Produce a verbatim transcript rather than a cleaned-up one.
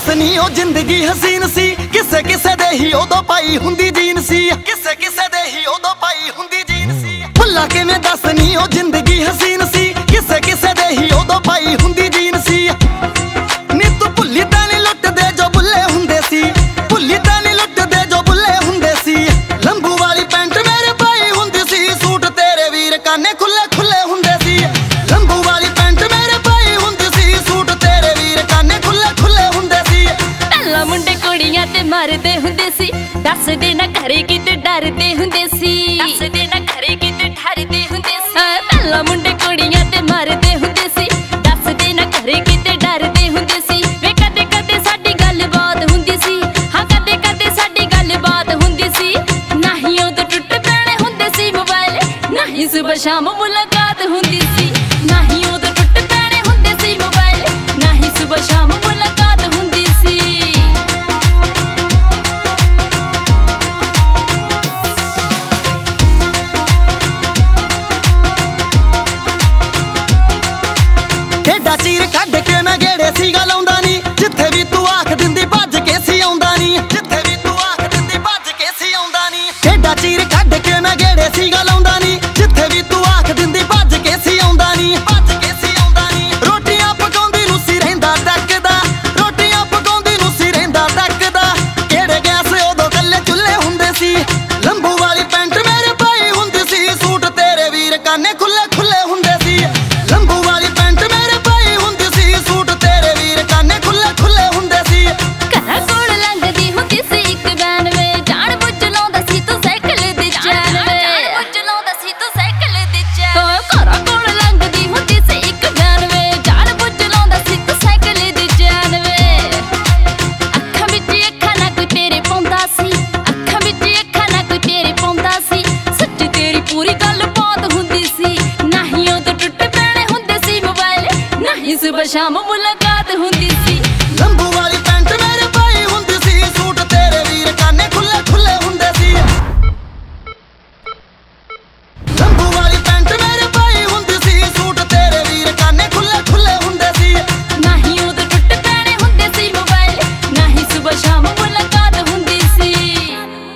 दस नी ओ जिंदगी हसीन सी, किसे किसे दे ही उदों पाई हुंदी जीन सी, किसे किसे दे ही उदों पाई हुंदी जीन सी। भुल्ला किवें दस नी ओ जिंदगी हसीन सी, किसे किसे दे ही उदों पाई हुंदी जीन सी। नी तू भुल्ली तां नी लुटदे जो बुल्ले हुंदे सी, भुल्ली तां नी लुटदे जो बुल्ले हुंदे सी। लंबू वाली पैंट मेरे पाई हुंदी सी, सूट तेरे वीर काने खुले खुले हुंदे सी। लंबू वाली पैंट मेरे पाई हुंदी सी, सूट तेरे वीर काने खुले खुले हुंदे सी। पहला मुंडे कुड़ियां ते मारदे हुंदे सी, दसदे ना घरे किते डरदे हुंदे सी, दसदे ना घरे किते डरदे हुंदे सी। पहला मुंडे कुड़ियां ते मारदे हुंदे सी, दसदे ना घरे किते डरदे हुंदे सी। वे कदे कदे साडी गलबात हुंदी सी, हां कदे कदे साडी गलबात हुंदी सी। नाही उदों टुट पैणे हुंदे सी मोबाइल, नाही सुबह शाम मुलाकात हुंदी सी। नाही उदों टुट पैणे हुंदे सी मोबाइल, नाही सुबह शाम मुलाकात हुंदी सी। ढेडा चीर कढ के मैं गेड़े सीगा लाउंदा नी, जिथे भी तू आख दिंदी भज के सी आउंदा नी, जिथे भी तू आख दिंदी भज के सी आउंदा नी। ढेडा चीर कढ के मैं गेड़े सीगा लाउंदा नी, जिथे भी तू आख दिंदी भज के सी आउंदा नी, भज के सी आउंदा नी। रोटियां पकाउंदी नूं सी रहिंदा तकदा, रोटियां पकाउंदी नूं सी रहिंदा तकदा। केड़े गैस उदों कल्ले चुल्हे हुंदे सी। लंबू वाली पैंट मेरे पाई हुंदी सी, सूट तेरे वीर काने खुले खुले हुंदे सी। लंबू वाली पैंट मेरे पाई हुंदी सी, सूट तेरे वीर काने खुले खुले हुंदे सी। घरा कोल लंघदी हुंदी सी इक वैन वे, जान बुझ लाउंदा सी तू साइकिल दी चैन वे, जान बुझ लाउंदा सी तू साइकिल दी चैन। घरा कोल लंघदी हुंदी सी इक वैन वे, जान बुझ लाउंदा सी तू साइकिल दी चैन वे। अखां विच अखां ना कोई तेरे पाउंदा सी, अखां विच अखां ना कोई तेरे पाउंदा सी। सच्ची तेरी पूरी गल बात हुंदी सी, नाही उदों टुट पैणे हुंदे सी मोबाइल, नाही सुबह शाम मुलाकात हुंदी सी।